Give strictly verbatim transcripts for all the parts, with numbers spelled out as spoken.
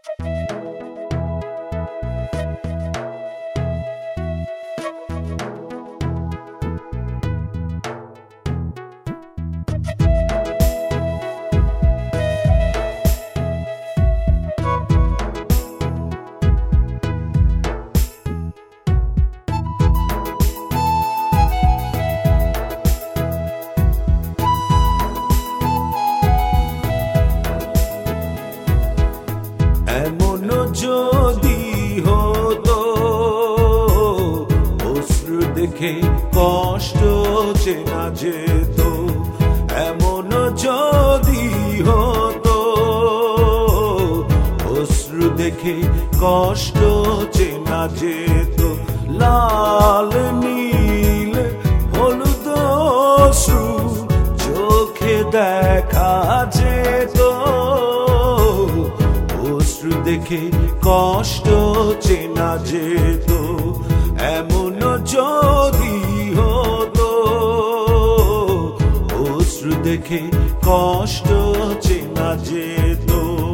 এমন যদি হতো অশ্রু দেখে কষ্ট চেনা যেত, এমন যদি হতো অশ্রু দেখে কষ্ট চেনা যেত, লাল নীল হলুদ অশ্রু চোখে দেখা যেত, অশ্রু দেখে কষ্ট চেনা যেত, এমন যদি হতো অশ্রু দেখে কষ্ট চেনা যেত।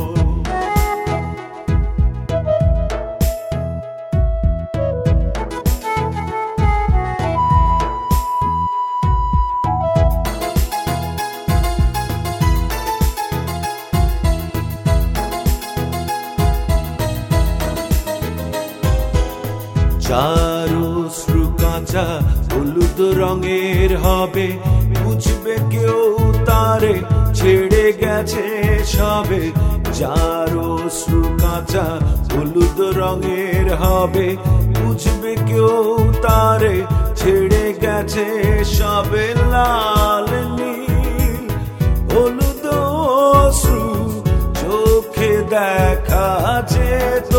যার অশ্রু কাঁচা হলুদ রঙের হবে, বুঝবে কেউ তারে ছেড়ে গেছে সবে। যার অশ্রু কাঁচা হলুদ রঙের হবে, বুঝবে কেউ তারে ছেড়ে গেছে সবে। লাল নীল হলুদ অশ্রু চোখে দেখা যেত,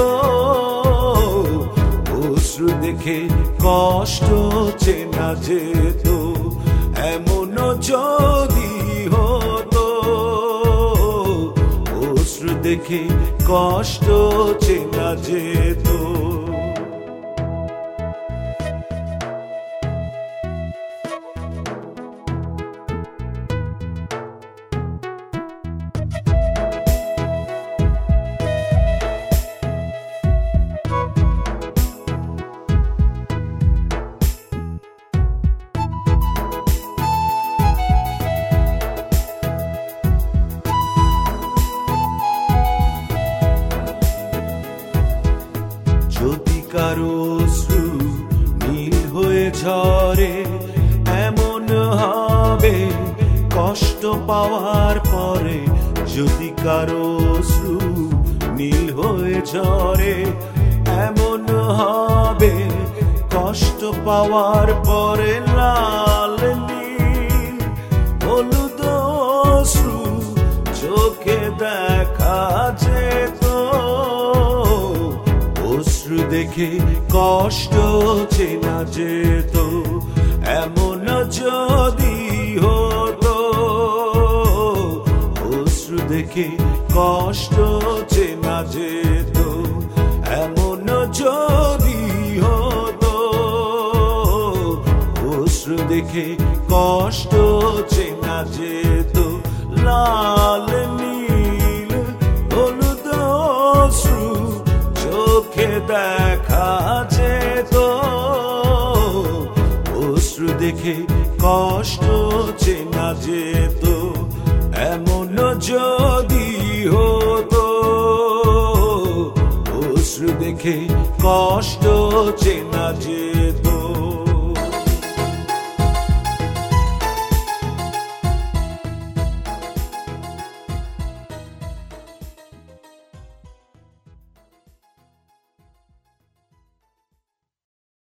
অশ্রু দেখে কষ্ট চেনা যেত, এমন যদি হতো অশ্রু দেখে কষ্ট চেনা যেত। যদি কারো অশ্রু নীল হয়ে ঝরে, এমন হবে কষ্ট পাওয়ার পরে। যদি কারো অশ্রু নীল হয়ে ঝরে, এমন হবে কষ্ট পাওয়ার পরে। লাল নীল হলুদ অশ্রু চোখে দেখা যেত, অশ্রু দেখে কষ্ট চেনা যেত, এমন যদি হতো অশ্রু দেখে কষ্ট চেনা যেত, এমন যদি হতো অশ্রু দেখে কষ্ট চেনা যেত। লাল নীল হলুদ অশ্রু চোখে দেখা যেত, অশ্রু দেখে কষ্ট চেনা যেত, এমন যদি হতো অশ্রু দেখে কষ্ট চেনা যেত।